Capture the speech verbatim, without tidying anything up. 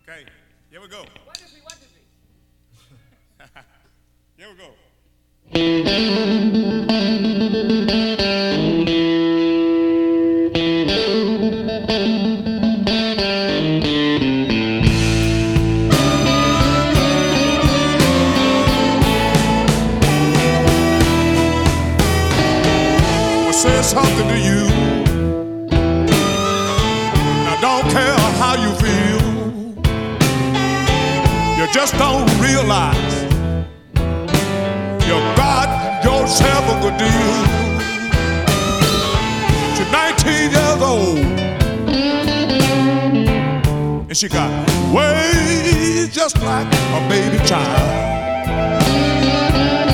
Okay, here we go. What is he? What is he? Here we go. I'll say something to you. Now don't care how you feel. You just don't realize you got yourself a good deal. She's nineteen years old, and she got ways just like a baby child.